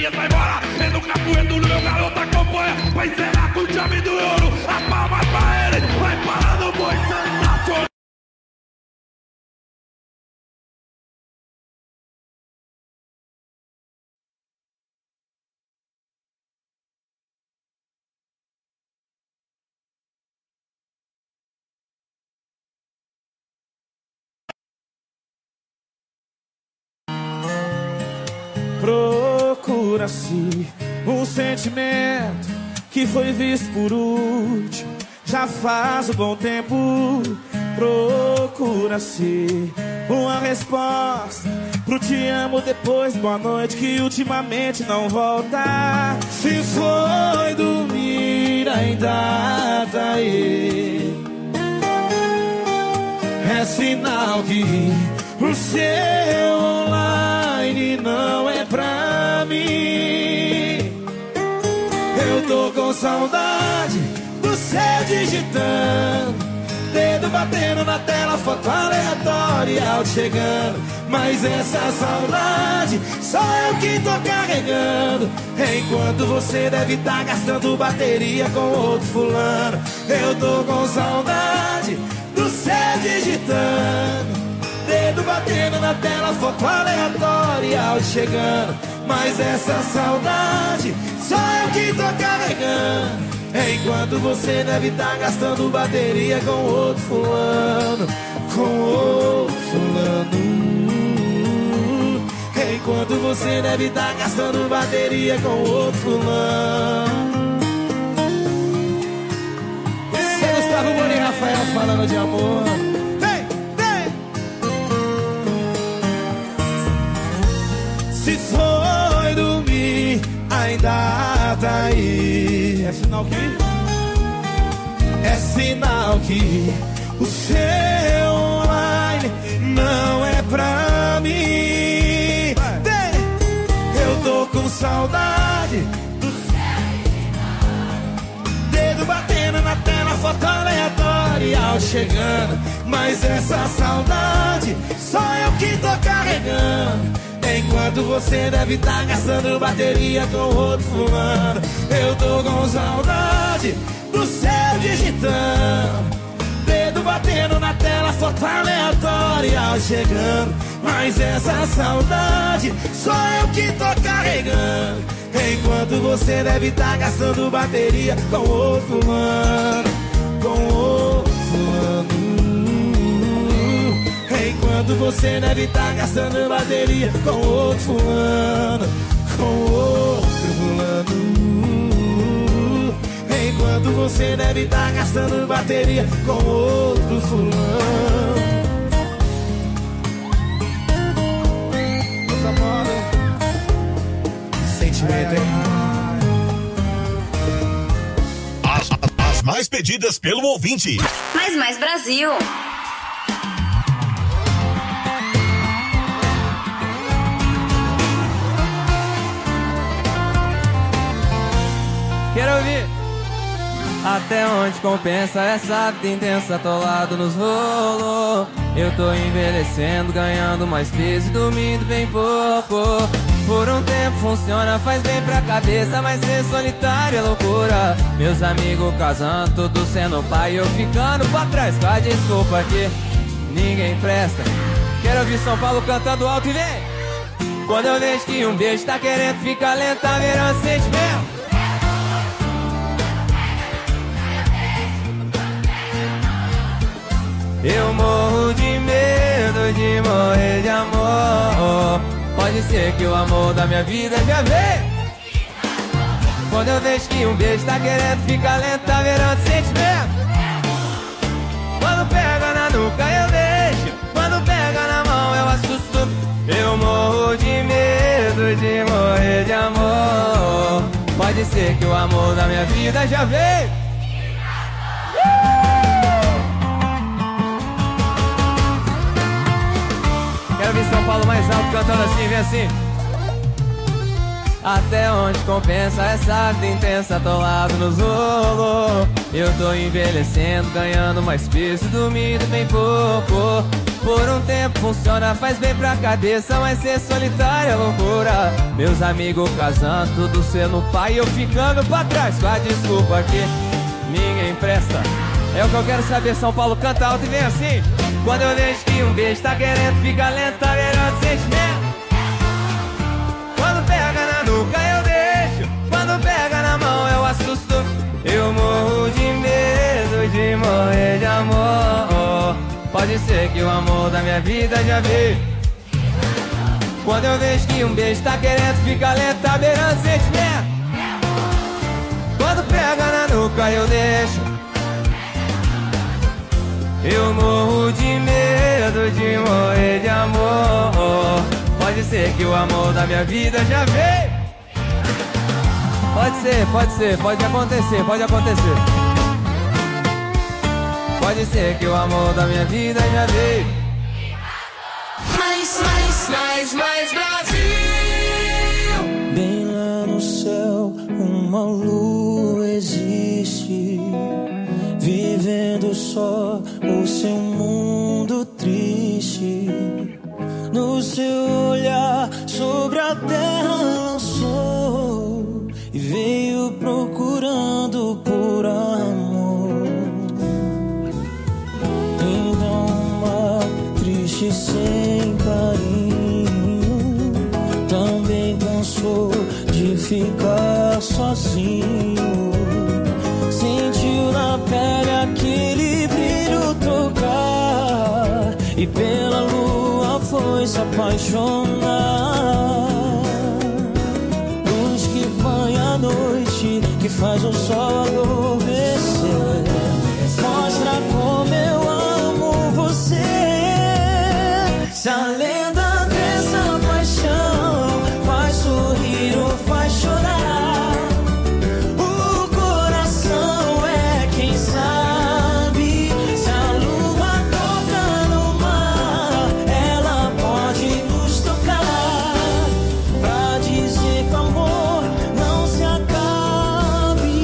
minha vai embora. É no capoeiro do meu garoto acompanha. Vai encerrar com chave do ouro. As palmas pra ele, vai parar no boi sensacional. Procura-se um sentimento que foi visto por último, já faz um bom tempo. Procura-se uma resposta pro te amo depois boa noite que ultimamente não volta. Se foi dormir ainda tá aí, é sinal que o seu online não é pra mim. Eu tô com saudade do céu digitando, dedo batendo na tela, foto aleatória, áudio chegando. Mas essa saudade só eu que tô carregando, enquanto você deve tá gastando bateria com outro fulano. Eu tô com saudade do céu digitando, dedo batendo na tela, foto aleatória, áudio chegando. Mas essa saudade só eu que tô carregando, enquanto você deve tá gastando bateria com outro fulano. Com outro fulano. Enquanto você deve tá gastando bateria com outro fulano. Esse é Gustavo Moura e Rafael falando de amor. Se foi dormir, ainda tá aí. É sinal que? É sinal que o seu online não é pra mim. Eu tô com saudade do céu, dedo batendo na tela, foto aleatória, áudio chegando. Mas essa saudade só eu que tô carregando, enquanto você deve tá gastando bateria com outro fulano. Eu tô com saudade do céu digitando, dedo batendo na tela, foto aleatória, áudio chegando. Mas essa saudade só eu que tô carregando, enquanto você deve tá gastando bateria com outro fulano. Com outro fulano. Enquanto você deve tá gastando bateria com outro fulano. Com outro fulano. Enquanto você deve tá gastando bateria com outro fulano. Nossa moda. Sentimento, hein? As mais pedidas pelo ouvinte. Mais Brasil. Quero ouvir. Até onde compensa essa vida intensa, atolado nos rolos. Eu tô envelhecendo, ganhando mais peso e dormindo bem pouco. Por um tempo funciona, faz bem pra cabeça, mas ser solitário é loucura. Meus amigos casando, tudo sendo pai, eu ficando pra trás. Com a desculpa que ninguém presta. Quero ouvir São Paulo cantando alto e vem. Quando eu vejo que um beijo tá querendo ficar lento, tá virando sentimento. Eu morro de medo de morrer de amor. Pode ser que o amor da minha vida já veio. Quando eu vejo que um beijo tá querendo ficar lento, tá virando sentimento. Quando pega na nuca eu deixo, quando pega na mão eu assusto. Eu morro de medo de morrer de amor. Pode ser que o amor da minha vida já veio. Quero ver São Paulo mais alto cantando assim, vem assim. Até onde compensa essa vida intensa, atolado nos rolos. Eu tô envelhecendo, ganhando mais peso, dormindo bem pouco. Por um tempo funciona, faz bem pra cabeça, mas ser solitário é loucura. Meus amigos casando, tudo sendo pai e eu ficando pra trás. Com a desculpa que ninguém presta. É o que eu quero saber, São Paulo canta alto e vem assim. Quando eu vejo que um beijo tá querendo ficar lento, tá melhor do sentimento. Quando pega na nuca eu deixo, quando pega na mão eu assusto. Eu morro de medo de morrer de amor. Pode ser que o amor da minha vida já veio. Quando eu vejo que um beijo tá querendo ficar lento, tá beirando sentimento. Quando pega na nuca eu deixo. Eu morro de medo de morrer de amor. Pode ser que o amor da minha vida já veio. Pode ser, pode acontecer, pode acontecer. Pode ser que o amor da minha vida já veio. Mais Brasil. Bem lá no céu, uma lua existe, vivendo só o seu mundo triste. No seu olhar sobre a terra lançou e veio procurando por amor. Então uma triste sem carinho, também cansou de ficar sozinho. Sentiu na pele aquele brilho tocar e pela lua foi se apaixonar. Luz que banha a noite, que faz o sol adormecer, mostra como eu amo você. Se a lenda dessa paixão faz sorrir ou faz chorar, o coração é quem sabe. Se a lua toca no mar, ela pode nos tocar, pra dizer que o amor não se acabe.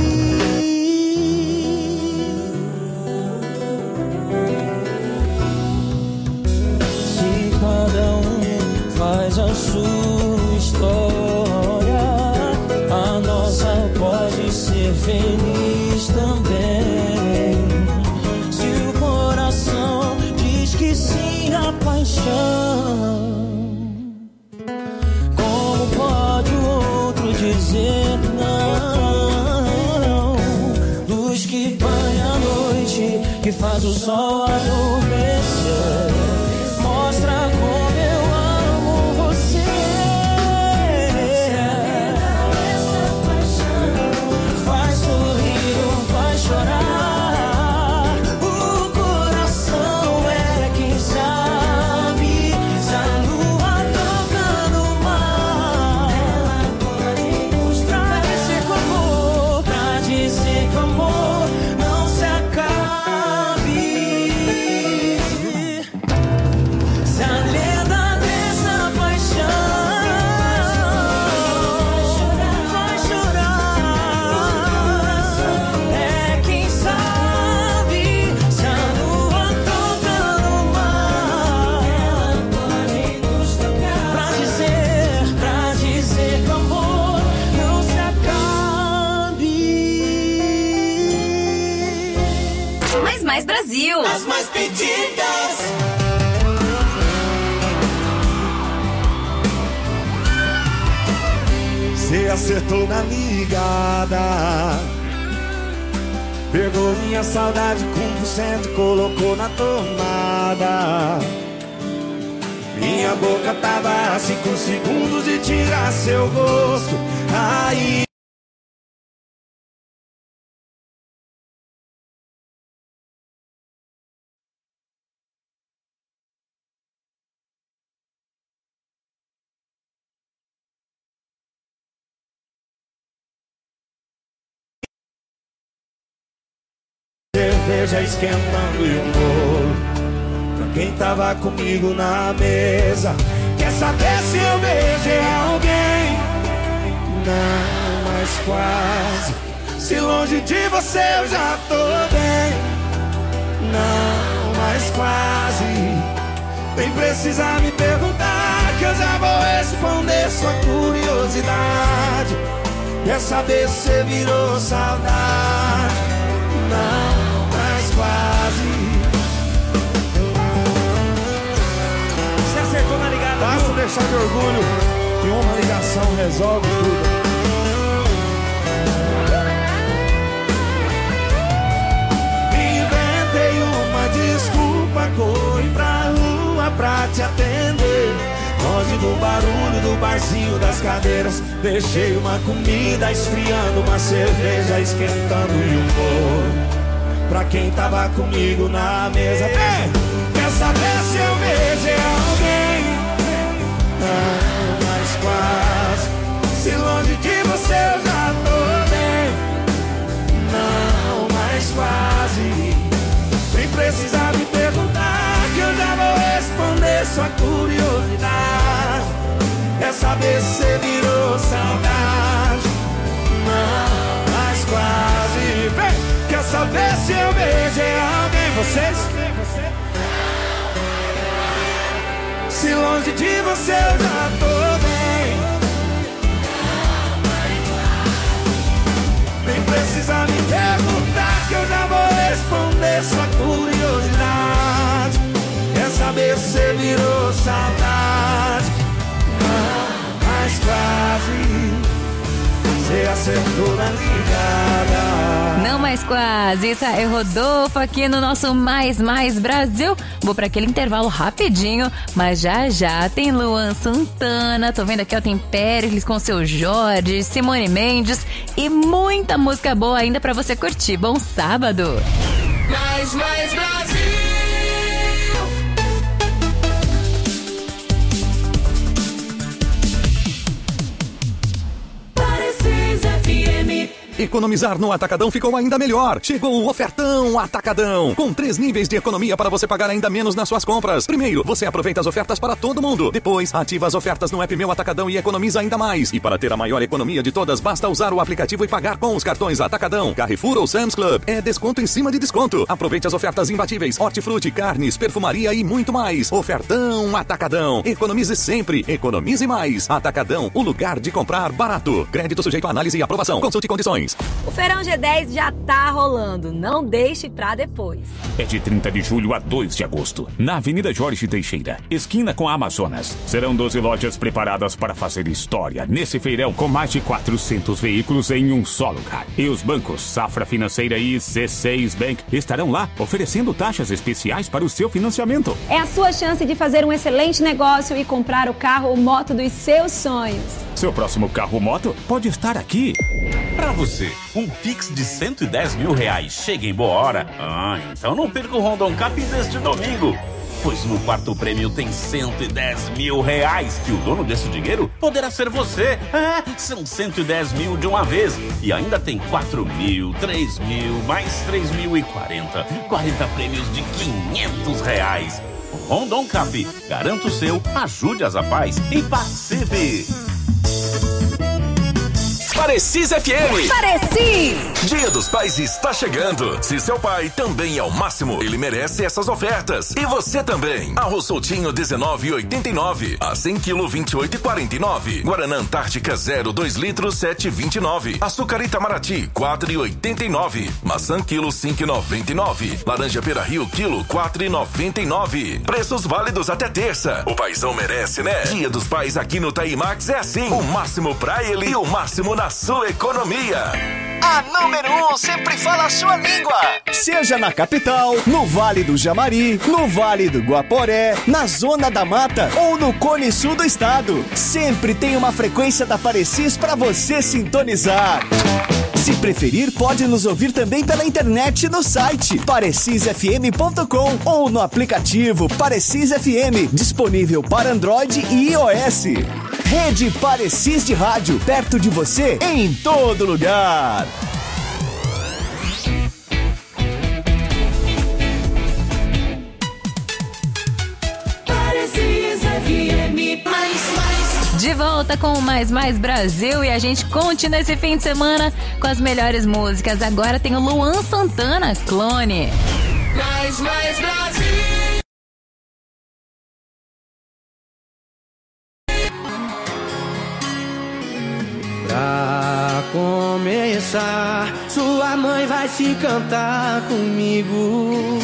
Se cada um faz a sua história, a nossa pode ser feliz também. Se o coração diz que sim à paixão, como pode o outro dizer não? Luz que banha a noite, que faz o sol adormecer, mostra como eu amo você. Faz sorrir ou faz chorar, o coração é quem sabe. Se a lua toca no mar, ela pode mostrar pra dizer que o amor, pra dizer que o amor não se acabe. Se a lenda dessa paixão vai chorar, é quem sabe. Se a lua toca no mar, ela pode nos tocar, pra dizer que o amor não se acabe. Mais Brasil. As mais pedidas. Cê acertou na ligada, pegou minha saudade com 100%, colocou na tomada. Minha boca tava a 5 segundos de tirar seu gosto. Aí cerveja esquentando e um bolo pra quem tava comigo na mesa. Quer saber se eu beijei alguém? Não, mas quase. Se longe de você eu já tô bem. Não, mas quase. Nem precisa me perguntar, que eu já vou responder sua curiosidade. Quer saber se você virou saudade? Não, mas quase. Você acertou na ligada. Basta deixar de orgulho, que uma ligação resolve tudo. Inventei uma desculpa, corri pra rua pra te atender. Longe do barulho do barzinho das cadeiras, deixei uma comida esfriando, uma cerveja esquentando e um bolo pra quem tava comigo na mesa. Quer saber se eu beijei alguém? Não, mas quase. Se longe de você eu já tô bem. Não, mas quase. Nem precisa me perguntar, que eu já vou responder sua curiosidade. Quer saber se você virou saudade? Não, mas quase. Vem! Quer saber se eu beijei alguém? Vocês? Se longe de você eu já tô bem. Nem precisa me perguntar, que eu já vou responder sua curiosidade. Quer saber se você virou saudade? Não, mas quase. Você acertou na ligada. Não mais quase. Isso é Rodolfo aqui no nosso Mais Brasil. Vou pra aquele intervalo rapidinho, mas já tem Luan Santana. Tô vendo aqui, ó, tem Péricles com seu Jorge, Simone Mendes e muita música boa ainda pra você curtir. Bom sábado. Mais Brasil. Economizar no Atacadão ficou ainda melhor. Chegou o Ofertão Atacadão, com 3 níveis de economia para você pagar ainda menos nas suas compras. Primeiro, você aproveita as ofertas para todo mundo. Depois, ativa as ofertas no app Meu Atacadão e economiza ainda mais. E para ter a maior economia de todas, basta usar o aplicativo e pagar com os cartões Atacadão, Carrefour ou Sam's Club. É desconto em cima de desconto. Aproveite as ofertas imbatíveis, hortifruti, carnes, perfumaria e muito mais. Ofertão Atacadão. Economize sempre, economize mais. Atacadão, o lugar de comprar barato. Crédito sujeito a análise e aprovação. Consulte condições. O Feirão G10 já tá rolando, não deixe pra depois. É de 30 de julho a 2 de agosto, na Avenida Jorge Teixeira, esquina com a Amazonas. Serão 12 lojas preparadas para fazer história nesse feirão, com mais de 400 veículos em um só lugar. E os bancos Safra Financeira e C6 Bank estarão lá, oferecendo taxas especiais para o seu financiamento. É a sua chance de fazer um excelente negócio e comprar o carro ou moto dos seus sonhos. Seu próximo carro ou moto pode estar aqui. Pra você, um Pix de R$110 mil chega em boa hora? Então não perca o Rondon Cap deste domingo. Pois no quarto prêmio tem R$110 mil e o dono desse dinheiro poderá ser você. São 110 mil de uma vez. E ainda tem 4 mil, 3 mil, mais 3 mil e 40. 40 prêmios de R$500. Rondon Cap, garanta o seu, ajude as Apaz e participe. Parecis FM. Parecis! Dia dos Pais está chegando. Se seu pai também é o máximo, ele merece essas ofertas. E você também. Arroz soltinho 19,89. A 100 kg 28,49. Guaraná Antártica 0,2 litros 7,29. Açúcar Itamaraty 4,89. Maçã quilo 5,99. Laranja Pera Rio quilo 4,99. Preços válidos até terça. O paizão merece, né? Dia dos Pais aqui no Taimax é assim. O máximo pra ele e o máximo na sua economia. A número 1 sempre fala a sua língua. Seja na capital, no Vale do Jamari, no Vale do Guaporé, na Zona da Mata ou no Cone Sul do estado. Sempre tem uma frequência da Parecis para você sintonizar. Se preferir, pode nos ouvir também pela internet no site parecisfm.com ou no aplicativo Parecis FM, disponível para Android e iOS. Rede Parecis de rádio, perto de você, em todo lugar. Parecis FM. De volta com o Mais Brasil e a gente continua esse fim de semana com as melhores músicas. Agora tem o Luan Santana, Clone. Brasil. Pra começar, sua mãe vai se cantar comigo.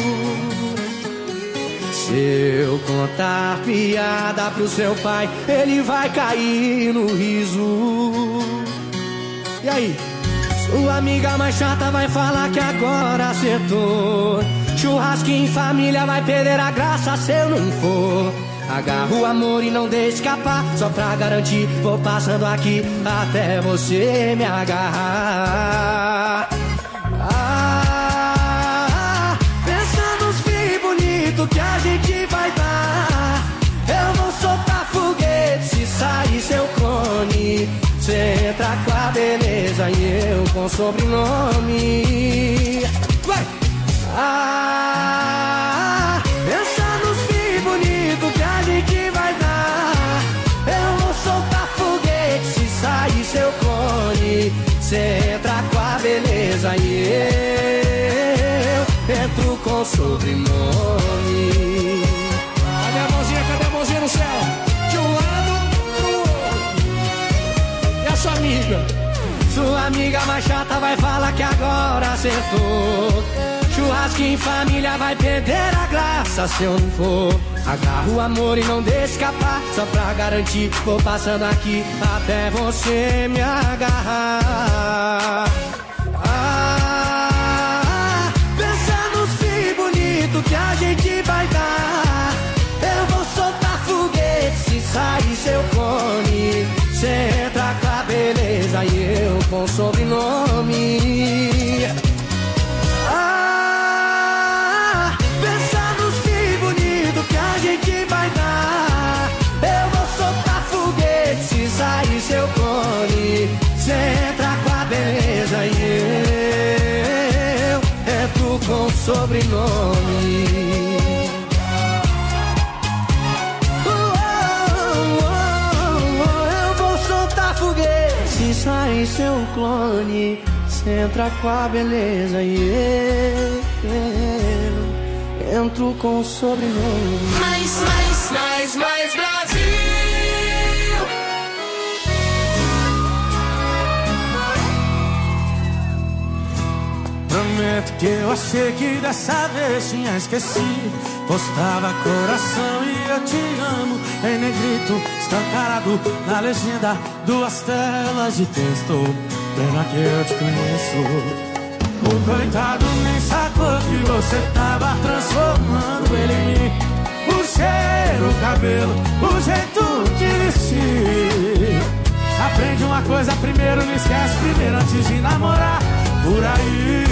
Se eu contar piada pro seu pai, ele vai cair no riso. E aí? Sua amiga mais chata vai falar que agora acertou. Churrasquinho em família vai perder a graça se eu não for. Agarra o amor e não deixe escapar. Só pra garantir, vou passando aqui até você me agarrar. Pensa nos filhos bonitos que a gente vai dar. Eu vou soltar foguete se sair seu clone. Cê entra com a beleza e eu com sobrenome. Vai! Pensa nos filhos bonitos que a gente vai dar. Eu vou soltar foguete se sair seu clone. Cê entra com a beleza e eu entro com sobrenome. Cadê a mãozinha? Cadê a mãozinha no céu? De um lado pro outro. E a sua amiga? Sua amiga mais chata vai falar que agora acertou. Churrasquinho em família vai perder a graça se eu não for. Agarra o amor e não deixa escapar. Só pra garantir, vou passando aqui até você me agarrar. Pensa nos filhos bonitos que a gente vai dar. Eu vou soltar foguete se sair seu clone. Cê entra com a beleza e eu com sobrenome. Pensa nos filhos bonitos que a gente vai dar. Eu vou soltar foguete se sair seu clone. Cê entra com a beleza e eu entro com sobrenome. Se sair seu clone, cê entra com a beleza e eu entro com sobrenome. Mais Brasil. Prometo que eu achei que dessa vez tinha esquecido. Postava coração e eu te amo em negrito, escancarado na legenda, 2 telas de texto. Pena que eu te conheço. O coitado nem sacou que você tava transformando ele em mim. O cheiro, o cabelo, o jeito de vestir. Aprende uma coisa primeiro, não esquece primeiro antes de namorar. Por aí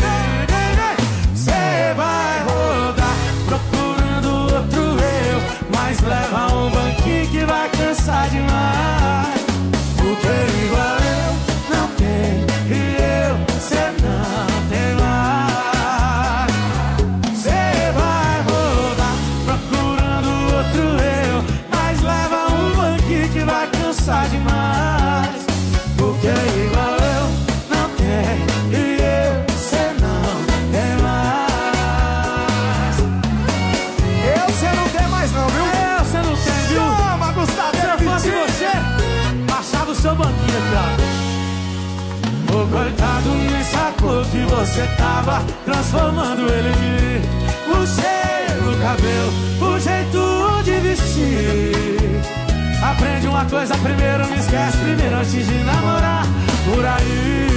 cê vai rodar procurando outro eu, mas leva um banquinho que vai cansar demais. Porque igual eu não tem e eu cê não tem mais. Cê vai rodar procurando outro eu, mas leva um banquinho que vai cansar demais. Porque igual eu não tem e eu cê não tem mais. Eu cê não tem mais não, viu? Eu cê não tem, viu? Chama, Gustavo! Se eu fosse você, baixava o seu banquinho aqui, ó. O coitado nem sacou que você tava transformando ele em mim. O cheiro, o cabelo, o jeito de vestir. Aprende uma coisa primeiro, não esquece primeiro antes de namorar. Por aí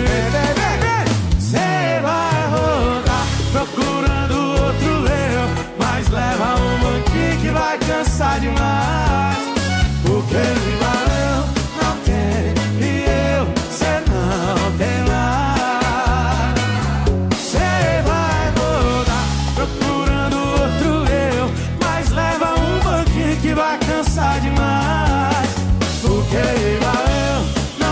cê vai rodar procurando outro eu, mas leva um banquinho que vai cansar demais. Porque igual eu não tenho e eu cê não tem mais. Cê vai rodar procurando outro eu, mas leva um banquinho que vai cansar demais. Porque igual eu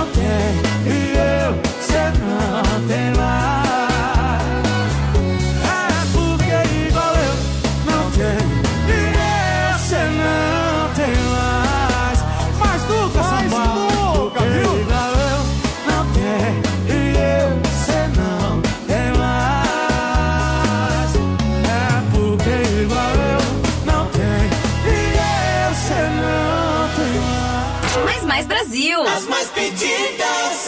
as mais pedidas.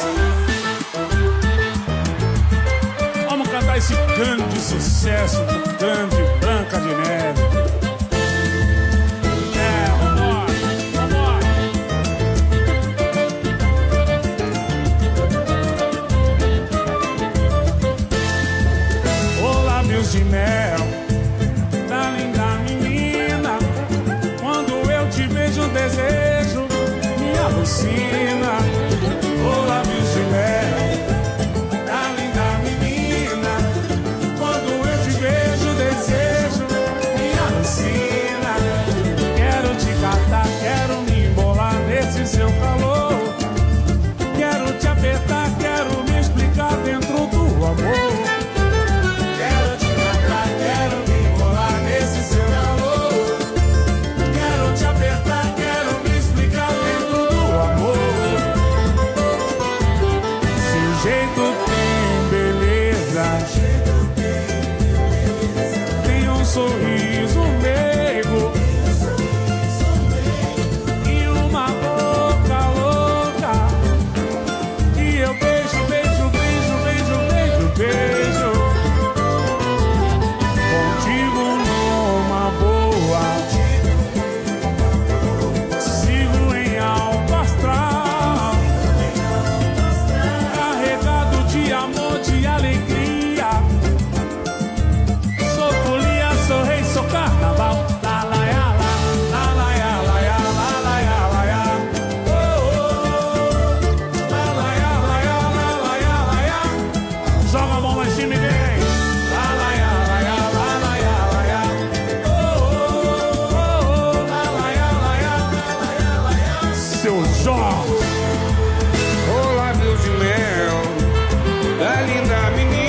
Vamos cantar esse grande sucesso do grande Branca de Neve. De mel, da linda menina. Quando eu te vejo, o desejo me alucina. Oh, lábios de mel, da linda menina. Quando eu te vejo, o desejo me alucina. Quero te catar, quero me embolar nesse seu calor. Quero te apertar, quero me explicar dentro do amor. Sorriso meigo e uma boca louca, e eu beijo, beijo, beijo, beijo, beijo, beijo. Contigo numa boa, sigo em alto astral, carregado de amor, de alegria. Sou rei, sou carnaval, la la ya la, la la ya la ya, la la ya la ya, oh oh, la la ya la ya, la la ya la ya. Joga a mão lá em cima e vem, la la ya la ya, la la ya la ya, oh oh, oh, la la ya la ya, la ya la ya. Seu Jorge, oh lábios de mel, da linda menina.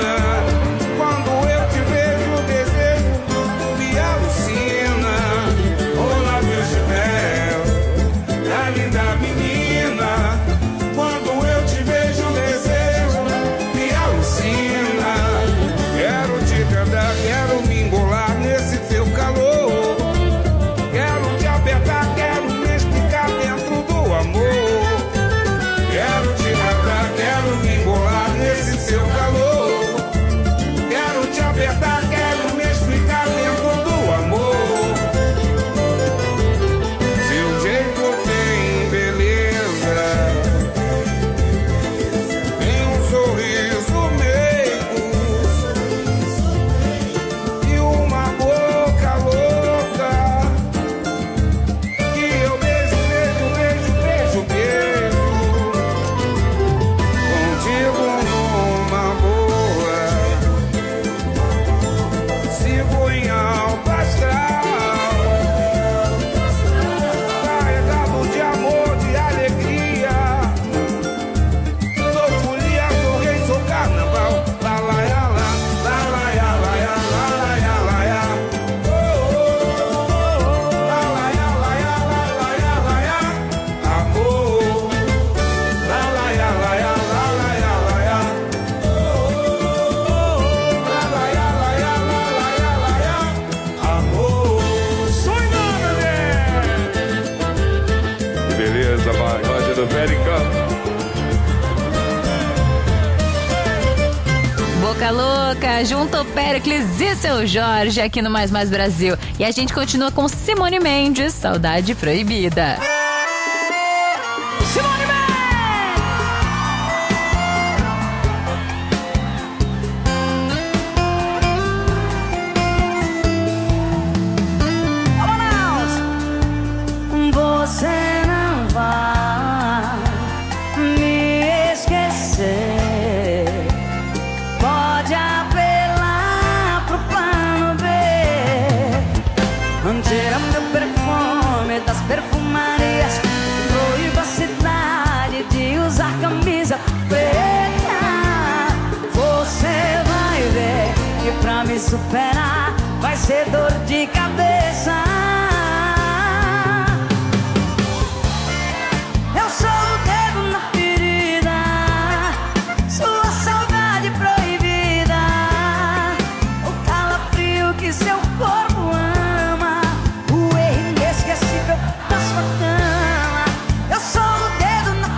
Boca Louca, junto ao Péricles e seu Jorge aqui no Mais Mais Brasil. E a gente continua com Simone Mendes, Saudade Proibida. Simone Mendes! Você não vai me esquecer. Pode apelar pro plano B. Tira meu perfume das perfumarias. Proíba a cidade de usar camisa preta. Você vai ver que pra me superar vai ser dor de cabeça. Eu sou o dedo na ferida, sua saudade proibida, o calafrio que seu corpo ama, o erro inesquecível da sua cama. Eu sou o dedo na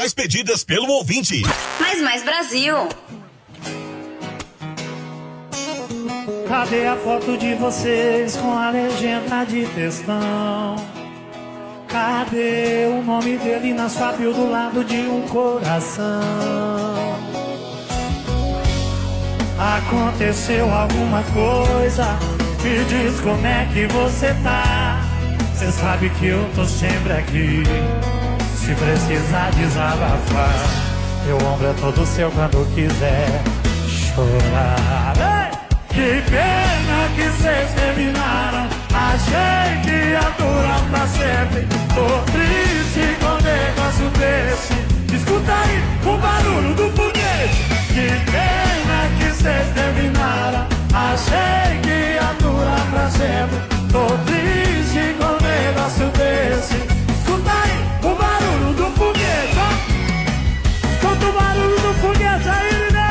mais pedidas pelo ouvinte. Mais Brasil. Cadê a foto de vocês com a legenda de textão? Cadê o nome dele na sua bio do lado de um coração? Aconteceu alguma coisa? Me diz como é que você tá. Cê sabe que eu tô sempre aqui, se precisar desabafar. Meu ombro é todo seu quando quiser chorar. Ei! Que pena que cês terminaram. Achei que ia durar pra sempre. Tô triste com um negócio desse. Escuta aí o barulho do foguete. Que pena que cês terminaram. Achei que ia durar pra sempre. Tô triste com um negócio desse. Escuta aí o barulho do foguete, ó. Escuta o barulho do foguete aí, né?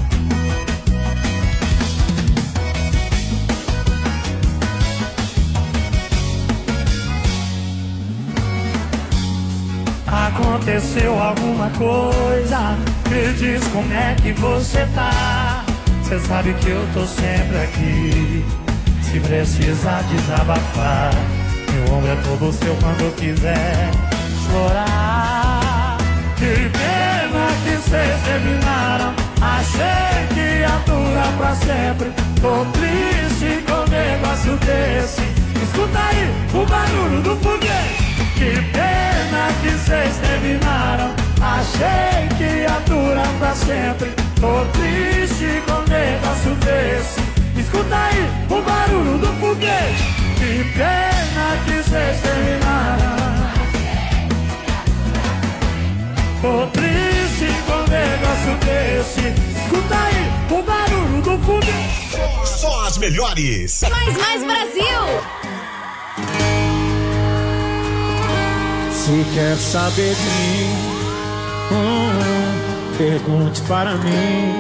Aconteceu alguma coisa? Me diz como é que você tá. Cê sabe que eu tô sempre aqui, se precisar desabafar. Meu ombro é todo seu quando quiser chorar. Que pena que cês terminaram. Achei que ia durar pra sempre. Tô triste com um negócio desse. Escuta aí o barulho do foguete. Que pena que cês terminaram. Achei que ia durar pra sempre. Tô triste com um negócio desse. Escuta aí o barulho do foguete. Que pena que cês terminaram. Tô triste com um negócio desse. Escuta aí o barulho do foguete. Só as melhores. Mais Brasil. Se quer saber de mim, pergunte para mim.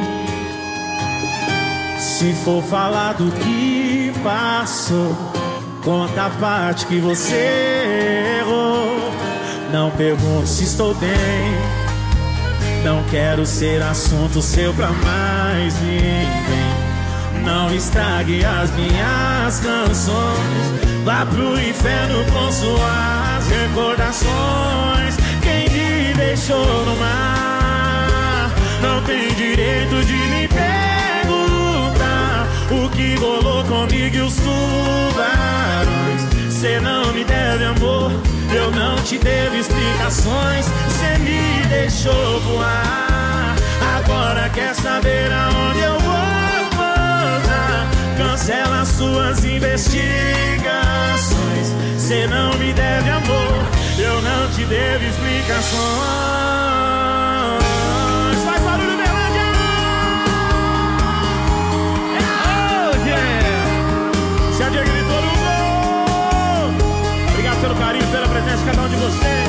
Se for falar do que passou, conta a parte que você errou. Não pergunte se estou bem, não quero ser assunto seu pra mais ninguém. Não estrague as minhas canções. Vá pro inferno com suas recordações. Quem me deixou no mar não tem direito de me perguntar o que rolou comigo e os tubarões. Cê não me deve amor, eu não te devo explicações. Cê me deixou voar, agora quer saber aonde eu vou. Cancela suas investigações. Cê não me deve amor, eu não te devo explicações. Faz barulho, Berlândia! Oh, yeah! Se a Diego gritou no gol. Obrigado pelo carinho, pela presença de cada um de vocês.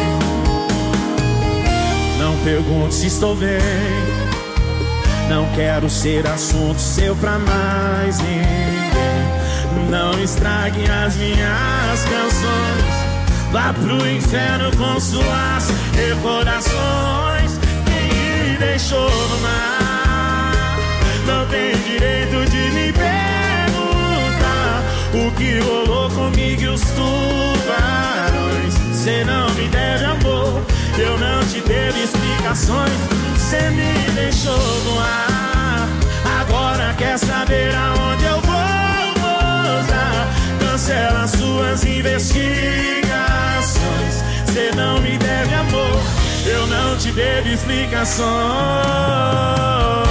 Não pergunte se estou bem, não quero ser assunto seu pra mais ninguém. Não estrague as minhas canções. Vá pro inferno com suas recordações. Quem me deixou no mar não tem direito de me perguntar o que rolou comigo e os tubarões. Cê não me deve amor, eu não te devo explicações. Cê me deixou no ar, agora quer saber aonde eu vou pousar. Cancela suas investigações. Cê não me deve amor, eu não te devo explicações.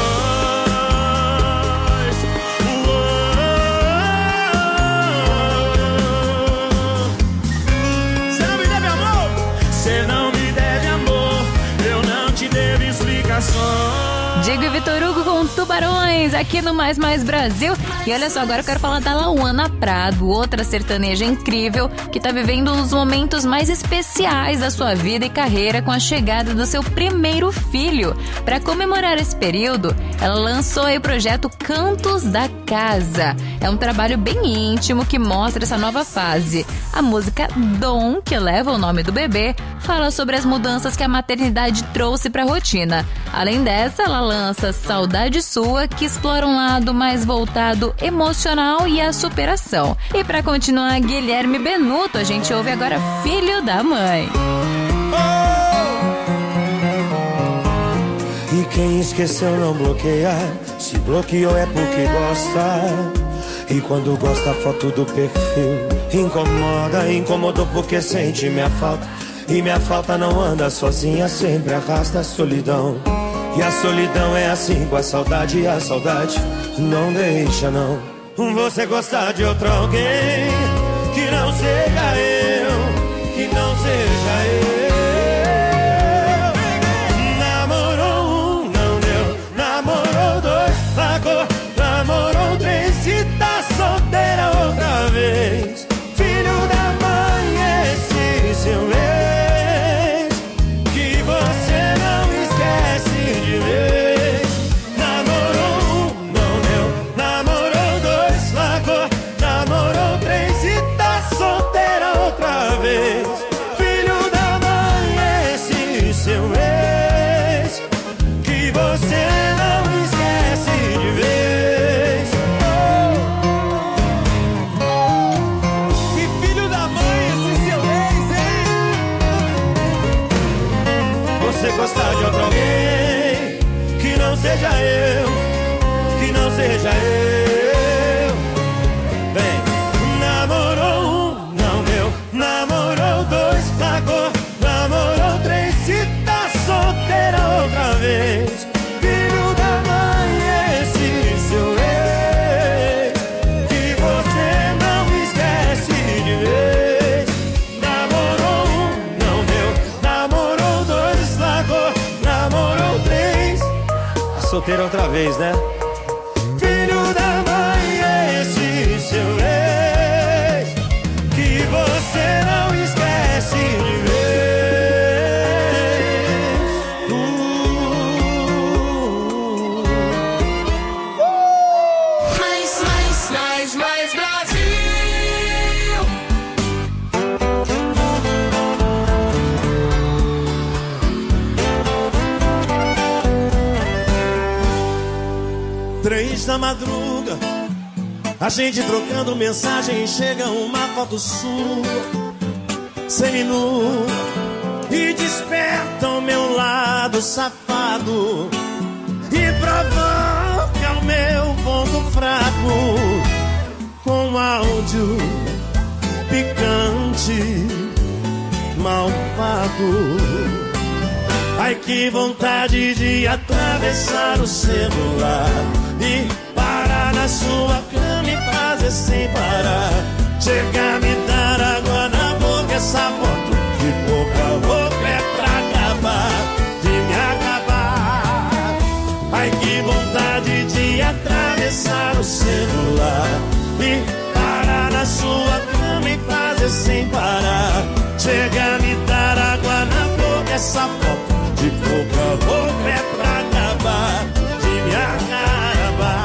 Cê não me deve amor, cê não me deve amor, eu não te devo explicações. Diego e Vitor Hugo com Tubarões aqui no Mais Mais Brasil. E olha só, agora eu quero falar da Lauana Prado, outra sertaneja incrível que tá vivendo um dos momentos mais especiais da sua vida e carreira com a chegada do seu primeiro filho. Para comemorar esse período, ela lançou aí o projeto Cantos da Casa. É um trabalho bem íntimo que mostra essa nova fase. A música Dom, que leva o nome do bebê, fala sobre as mudanças que a maternidade trouxe para a rotina. Além dessa, ela lança Saudade Sua, que explora um lado mais voltado emocional e a superação. E para continuar, Guilherme Benuto, a gente ouve agora Filho da Mãe. E quem esqueceu não bloqueia, se bloqueou é porque gosta. E quando gosta a foto do perfil incomoda, incomodou porque sente minha falta. E minha falta não anda sozinha, sempre arrasta a solidão. E a solidão é assim com a saudade, e a saudade não deixa não. Você gostar de outro alguém, que não seja eu, que não seja eu. Namorou um, não deu, namorou dois, largou, namorou três, se tá solteira outra vez. Filho da mãe, esse seu ex, que você não esquece de vez. Namorou um, não deu, namorou dois, largou, namorou três, se tá solteira outra vez. Filho da mãe, esse seu ex, que você não esquece de vez. Que filho da mãe, esse seu ex, hein? Você gostar de outro alguém, que não seja eu, que não seja eu. Vem, namorou um, não deu, namorou dois, largou, namorou três, se tá solteira outra vez. Filho da mãe, esse seu ex, que você não esquece de vez. Namorou um, não deu, namorou dois, largou, namorou três, tá solteira outra vez, né? Filho da mãe, esse seu ex, que você não esquece de vez. Mais Brasil. Três da madruga, a gente trocando mensagem, chega uma foto sua, semi-nua, e desperta o meu lado safado e provoca o meu ponto fraco com áudio picante, malvado. Ai, que vontade de atravessar o celular e parar na sua cama e fazer sem parar. Chega a me dar água na boca, essa foto de boca a boca é pra acabar, de me acabar. Ai, que vontade de atravessar o celular e parar na sua cama e fazer sem parar. Chega a me dar água na boca, essa foto de boca a boca é pra acabar, de me acabar.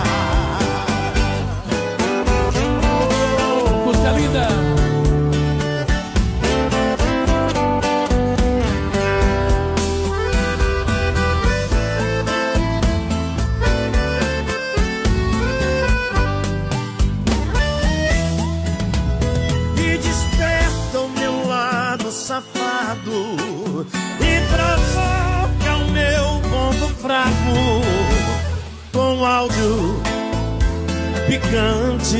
Música linda. E desperta o meu lado safado e provoca o meu ponto fraco com áudio picante,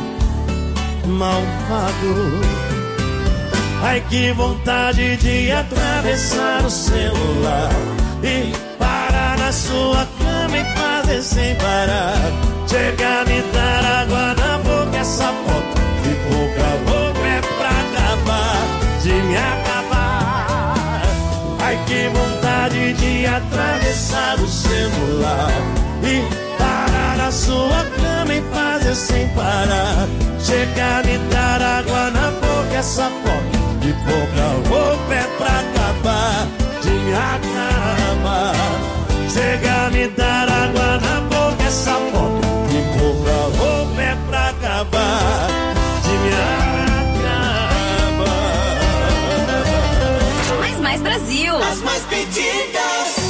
malvado. Ai, que vontade de atravessar o celular e parar na sua cama e fazer sem parar. Chega a me dar água na boca, essa foto de boca a boca é pra acabar, de me acabar. Ai, que vontade vontade de atravessar o celular e parar na sua cama e fazer sem parar. Chega a me dar água na boca, essa porta de pouca roupa é pra acabar de me acamar. Chega a me dar água na boca, essa porta de pouca roupa é pra acabar de me acabar. Mais Brasil. As mais pedidas.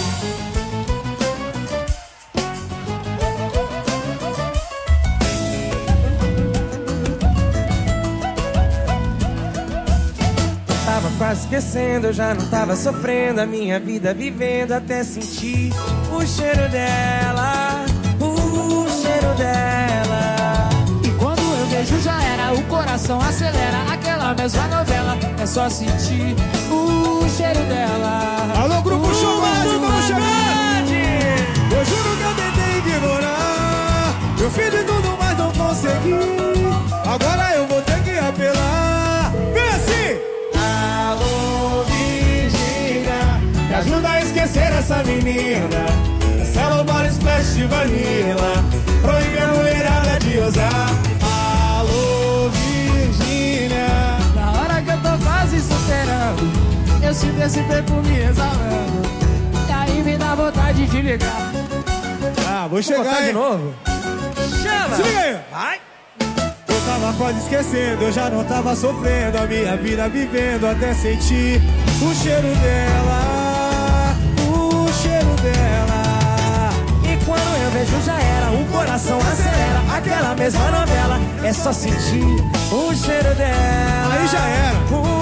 Tava quase esquecendo, eu já não tava sofrendo a minha vida vivendo até sentir o cheiro dela, o cheiro dela. E quando eu vejo já era, o coração acelera, aquela mesma novela, é só sentir o cheiro dela. Alô, Grupo Chocolate, vamos chegar! Eu juro que eu tentei ignorar, eu fiz de tudo, mas não consegui. Agora eu vou ter que apelar. Vem assim! Alô, Virgínia, me ajuda a esquecer essa menina. Cancela o body splash de vanilla, proíbe a mulherada de usar. Alô, Virgínia, na hora que eu tô quase superando, eu sinto esse perfume exalando, e aí me dá vontade de ligar. Ah, vou chegar de hein? novo. Chama! Se liga aí! Vai! Eu tava quase esquecendo, eu já não tava sofrendo a minha vida vivendo até sentir o cheiro dela, o cheiro dela. E quando eu vejo já era, o coração acelera, aquela mesma novela, é só sentir o cheiro dela. Aí já era.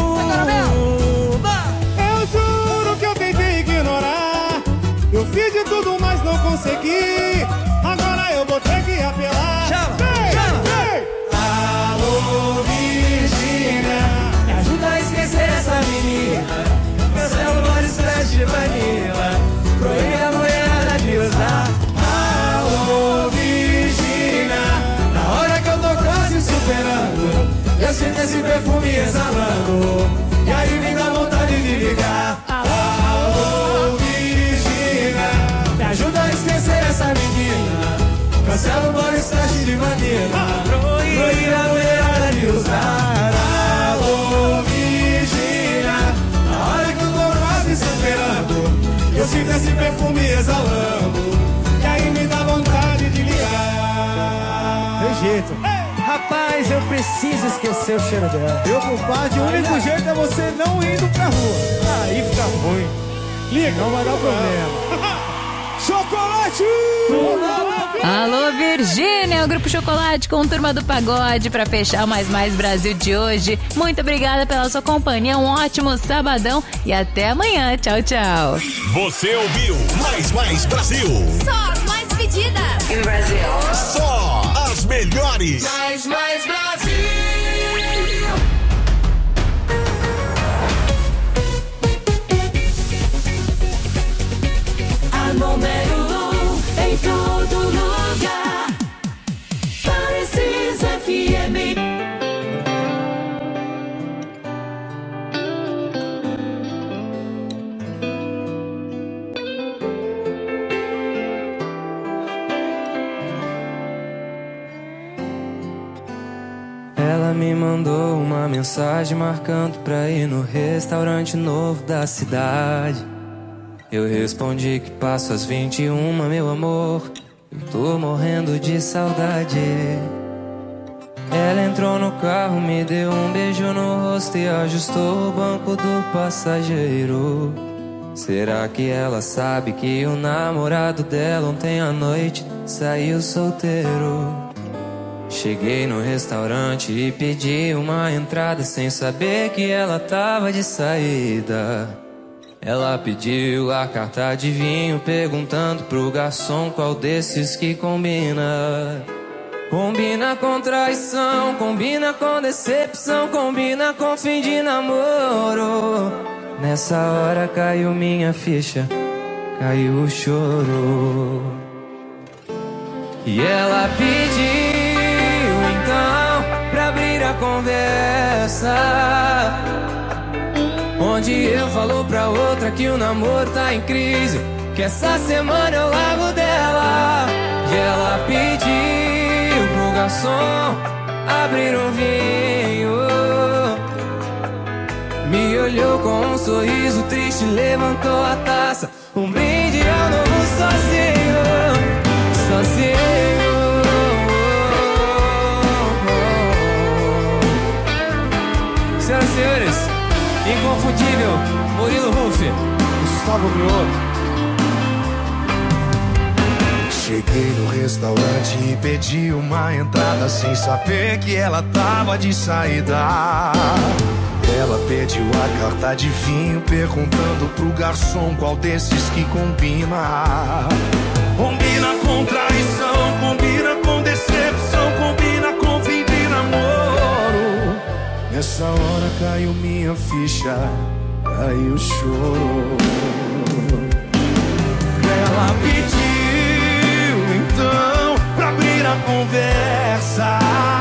Eu juro que eu tentei ignorar, eu fiz de tudo, mas não consegui. Agora eu vou ter que apelar. Chama, vem, chama. vem. Alô, Virgínia, me ajuda a esquecer essa menina. Cancela o body splash de vanilla, proíbe a mulherada de usar. alô, Virgínia, Na hora que eu tô quase superando, eu sinto esse perfume exalando, e aí me dá vontade de ligar. alô, Virgínia, me ajuda a esquecer essa menina. Cancela o body splash de vanilla, proíbe a mulherada de usar. alô, Virgínia, Na hora que eu tô quase superando, eu sinto esse perfume exalando, e aí me dá vontade de ligar. Tem jeito. rapaz, eu preciso esquecer o cheiro dela. Meu compadre, o único jeito é você não indo pra rua. Aí fica ruim. Liga, não vai dar problema. Chocolate! Alô, Virgínia, o Grupo Chocolate com Turma do Pagode para fechar o Mais Brasil de hoje. Muito obrigada pela sua companhia, um ótimo sabadão e até amanhã. Tchau, tchau. Você ouviu Mais Brasil. Só as mais pedidas. Em Brasil. Só as melhores. Mais Brasil. A número 1 em todo lugar. Parecis FM. Ela me mandou uma mensagem marcando pra ir no restaurante novo da cidade. Eu respondi que passo às 21, meu amor. Eu tô morrendo de saudade. Ela entrou no carro, me deu um beijo no rosto e ajustou o banco do passageiro. Será que ela sabe que o namorado dela ontem à noite saiu solteiro? Cheguei no restaurante e pedi uma entrada sem saber que ela tava de saída. Ela pediu a carta de vinho, perguntando pro garçom qual desses que combina. Combina com traição, combina com decepção, combina com fim de namoro. Nessa hora caiu minha ficha, caiu o choro. E ela pediu então pra abrir a conversa. Onde eu falo pra outra que o namoro tá em crise, que essa semana eu largo dela. E ela pediu pro garçom abrir um vinho. Me olhou com um sorriso triste, levantou a taça. Um brinde ao novo sozinho. Sozinho. Senhoras e senhores, inconfundível Murilo Huff, Gustavo Mioto. Cheguei no restaurante e pedi uma entrada sem saber que ela tava de saída. Ela pediu a carta de vinho, perguntando pro garçom qual desses que combina. Combina com traição, combina com decepção, combina com fim de namoro. Nessa hora caiu minha ficha, caiu o choro. Ela pediu então pra abrir a conversa,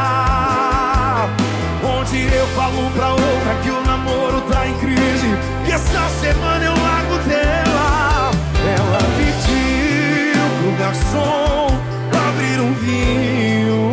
onde eu falo pra outra que o namoro tá em crise, que essa semana eu largo dela. Ela pediu pro garçom abrir um vinho,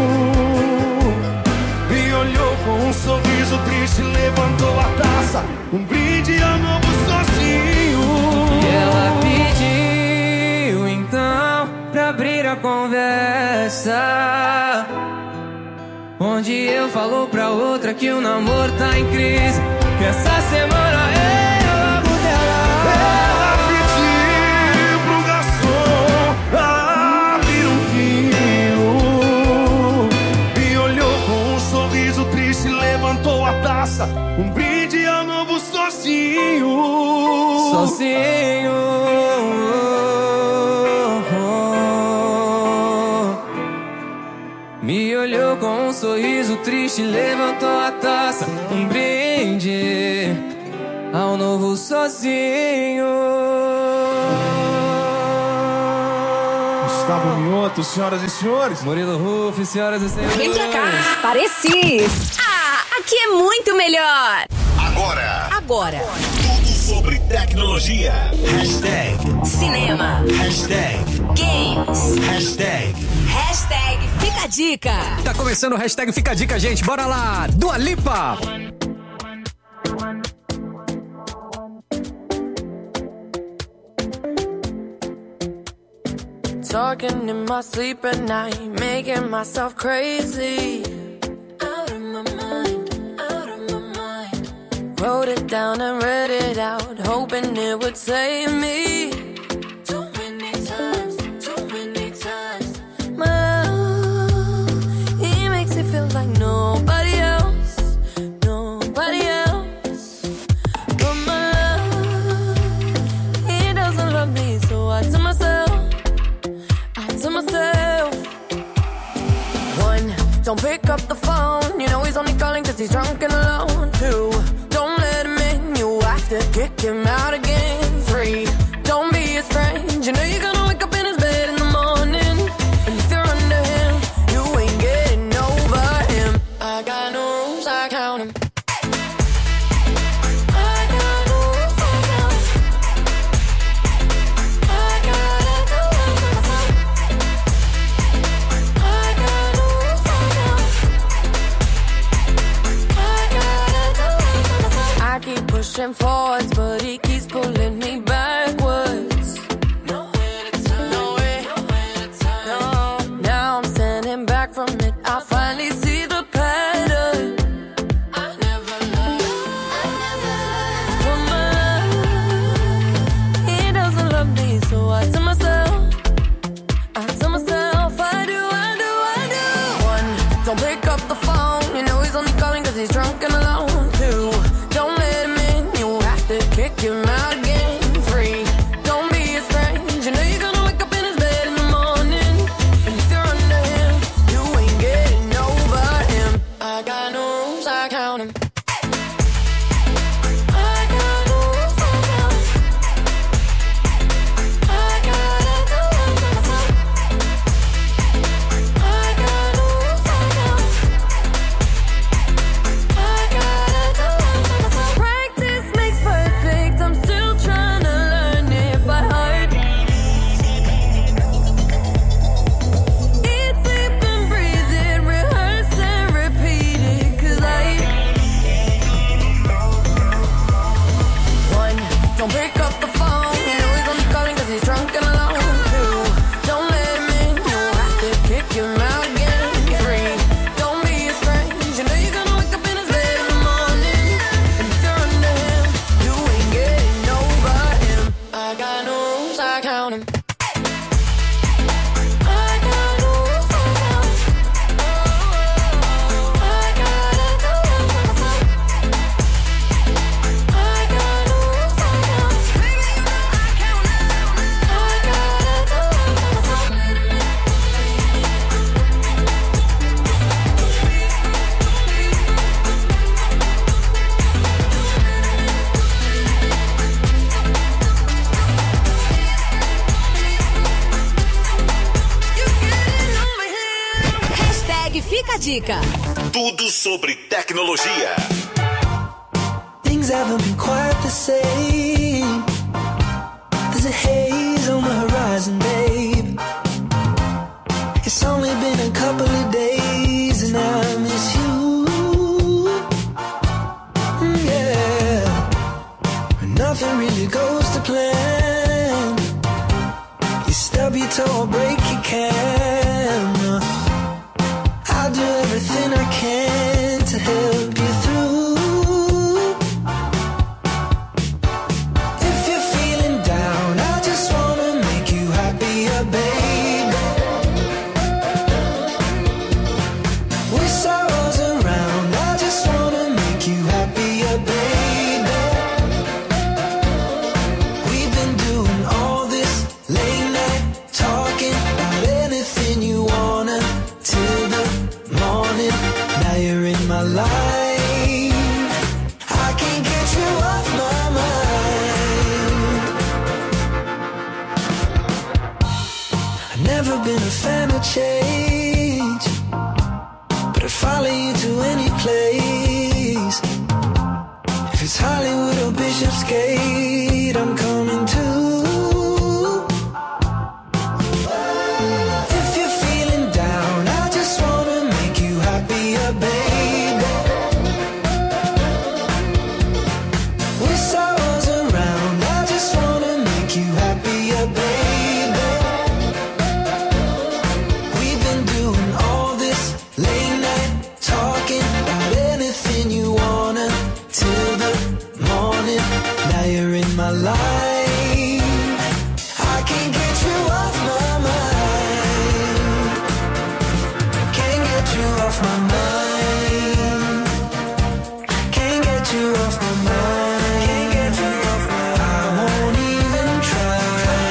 me olhou com um sorriso triste, levantou a taça, um brinde ao novo sozinho. E ela pediu então pra abrir a conversa, onde eu falo pra outra que o namoro tá em crise, que essa semana eu largo dela. Ela pediu pro garçom abrir um vinho, me olhou com um sorriso triste, levantou a taça, um brinde ao novo sozinho. Sozinho. Me olhou com um sorriso triste, levantou a taça, um brinde ao novo sozinho. Gustavo Mioto, senhoras e senhores. Murilo Huff, senhoras e senhores. Vem pra cá, Parecis. Ah, aqui é muito melhor. Agora. Tudo sobre tecnologia. Hashtag Cinema. Hashtag Games. Hashtag Fica a dica. Tá começando o Hashtag Fica a Dica, gente. Bora lá. Dua Lipa. Talking in my sleep at night, making myself crazy. Out of my mind, out of my mind. Wrote it down and read it out, hoping it would save me. Too many times, too many times. My love, he makes it feel like nobody else, nobody else. But my love, he doesn't love me, so I tell myself, one, don't pick up the phone, you know he's only calling cause he's drunk and alone. Two, don't let him in, you have to kick him out again. Three, don't be his friend, you know you're gonna wake up in his bed in the morning, and if you're under him, you ain't getting over him. I got no rules, I count him. I got 'cause he's drunk and alone too. Don't let him in, you'll have to kick him out again. You're free, don't be his friend. You know you're gonna wake up in his bed in the morning. And if you're under him, you ain't getting over him. I got no rules, I count him. Fica a dica. Tudo sobre tecnologia. Things haven't been quite the same. There's a haze on the horizon, babe. It's only been a couple of days and I miss you. Yeah. Nothing really goes to plan. You stub your toe or break your camera. I'll do everything I can to help you through. If you're feeling down, I just wanna make you happier, baby. With sorrows around, I just wanna make you happier, baby. We've been doing all this late night talking about anything you wanna till the morning. Now you're in my life. I can't get you off my mind. I've never been a fan of change, but I'd follow you to any place. If it's Hollywood or Bishopsgate, I'm coming too. If you're feeling down, I just wanna make you happier, baby. With sorrows around, I just wanna make you happier, baby. We've been doing all this late night talking about anything you wanna till the morning. Now you're in my life. I can't get you off my mind. Can't get you off my mind. Can't get you off my mind. Can't get you off my mind. I won't even try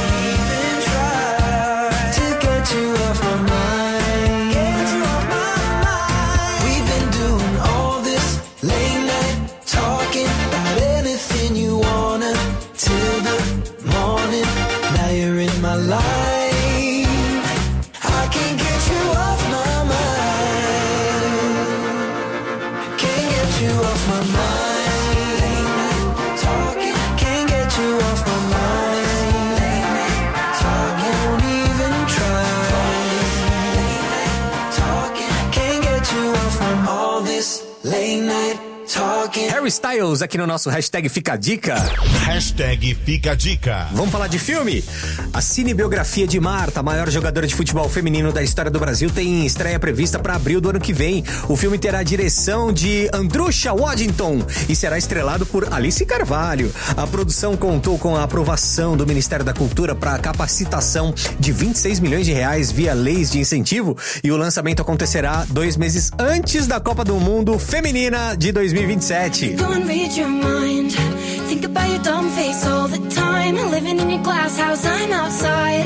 to get you off my mind. Get you off my mind. We've been doing all this late night talking about anything you wanna till the morning. Now you're in my life. I can't get you off my mind. Can't get you off my mind. Late night talking. Can't get you off my mind. Late night talking. Won't even try. Late night talking. Can't get you off from all this late night talking. Harry Styles aqui no nosso hashtag Fica a Dica. Hashtag Fica a Dica. Vamos falar de filme? A cinebiografia de Marta, a maior jogadora de futebol feminino da história do Brasil, tem estreia prevista para abril do ano que vem. O filme terá a direção de Andrusha Waddington e será estrelado por Alice Carvalho. A produção contou com a aprovação do Ministério da Cultura para a capacitação de 26 milhões de reais via leis de incentivo e o lançamento acontecerá 2 meses antes da Copa do Mundo Feminina de 2027. Go and read your mind. Think about your dumb face all the time. Living in your glass house, I'm outside.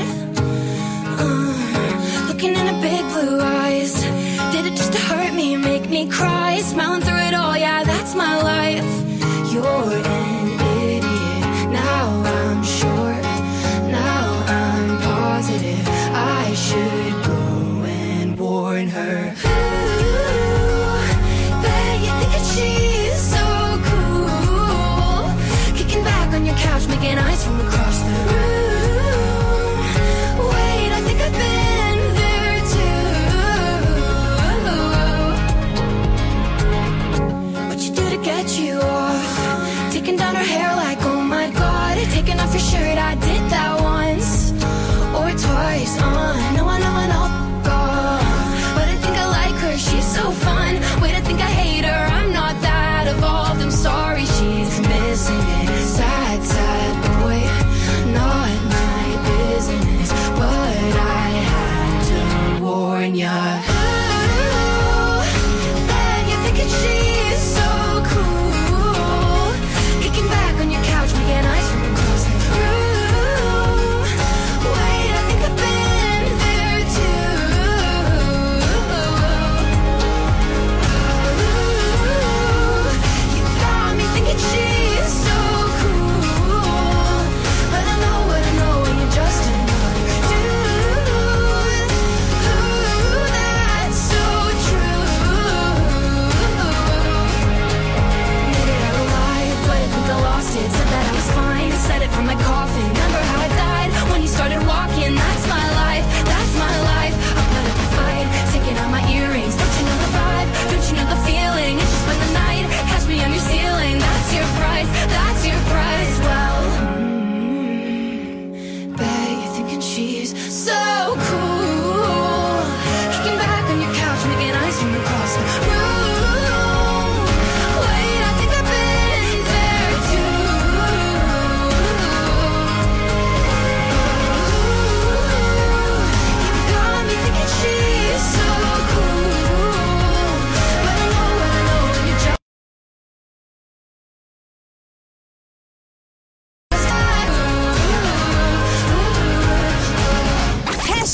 Looking in her big blue eyes. Did it just to hurt me and make me cry? Smiling through it all, yeah, that's my life. You're an idiot. Now I'm sure. Now I'm positive. I should go and warn her. She's so cool. Kicking back on your couch, making eyes from across the room. Wait, I think I've been there too. What you do to get you off? Taking down her hair like, oh my god. Taking off your shirt, I did that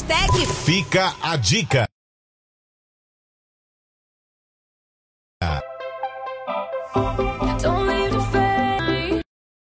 Hashtag Fica a dica. Don't leave the family.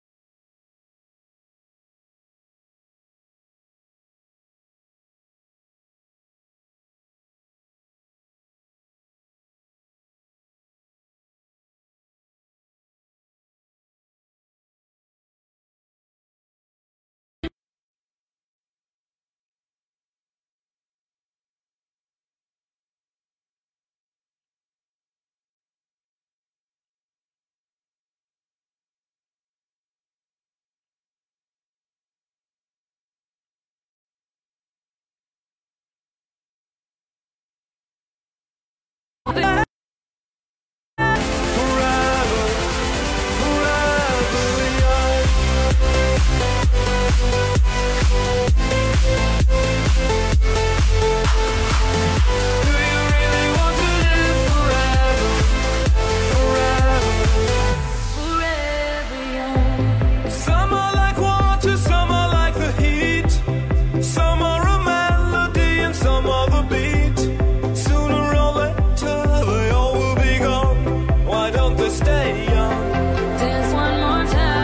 Some are like water, some are like the heat. Some are a melody and some are the beat. Sooner or later they all will be gone. Why don't they stay young? Dance one more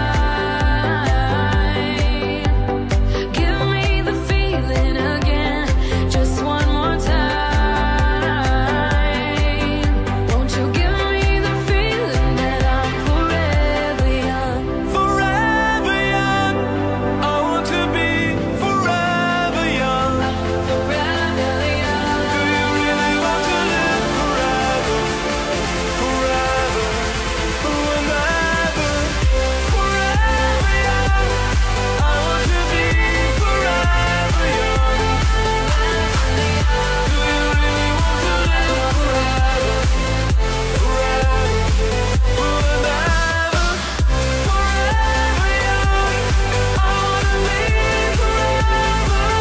time. Give me the feeling again. Just one more time. Won't you give me the feeling that I'm forever young? Forever young. I want to be forever young. Forever young. Do you really want to live forever? Forever. Whenever. Forever young. I want to be forever young. Do you really want to live forever? Forever. Whenever. Forever young. I want to be forever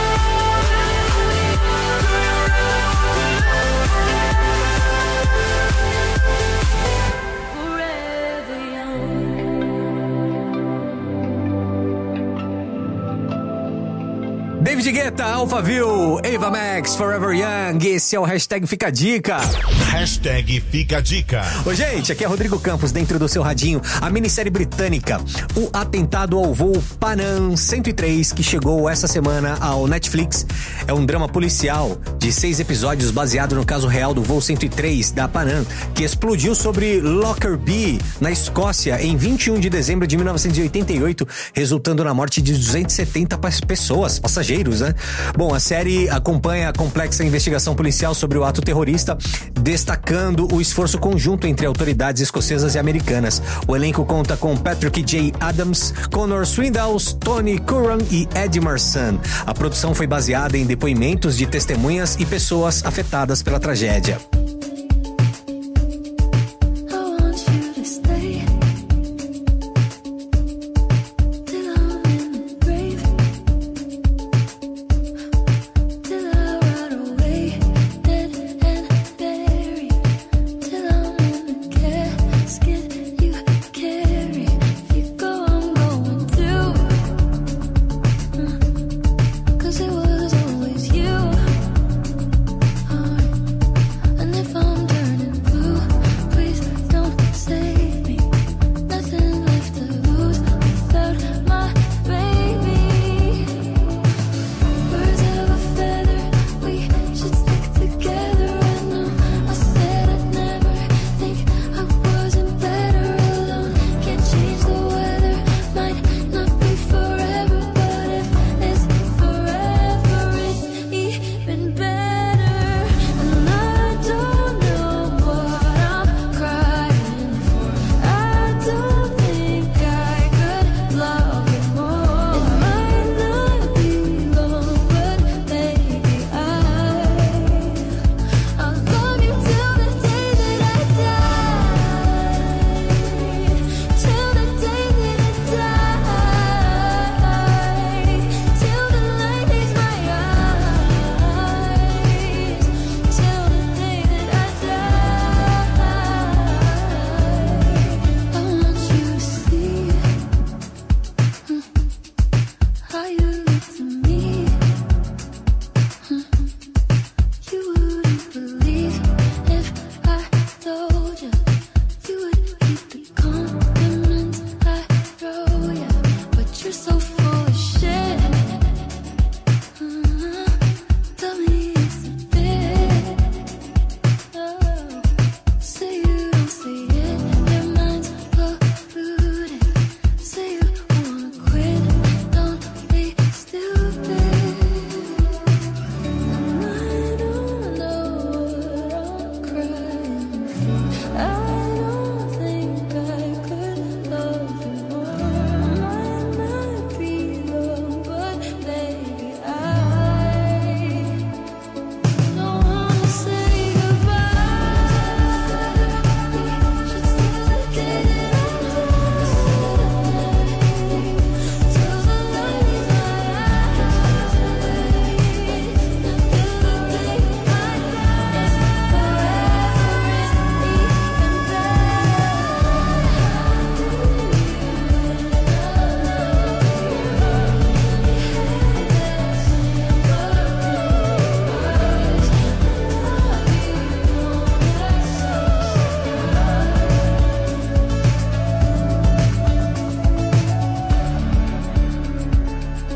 David Guetta, Alphaville, Ava Max, Forever Young. Esse é o Hashtag Fica a Dica. Hashtag Fica a Dica. Ô, gente, aqui é Rodrigo Campos, dentro do seu radinho. A minissérie britânica O Atentado ao Voo Panam 103, que chegou essa semana ao Netflix, é um drama policial de 6 episódios baseado no caso real do voo 103 da Panam, que explodiu sobre Lockerbie, na Escócia, em 21 de dezembro de 1988, resultando na morte de 270 pessoas, passageiros, né? Bom, a série acompanha a complexa investigação policial sobre o ato terrorista, destacando o esforço conjunto entre autoridades escocesas e americanas. O elenco conta com Patrick J. Adams, Connor Swindells, Tony Curran e Eddie Marsan. A produção foi baseada em depoimentos de testemunhas e pessoas afetadas pela tragédia.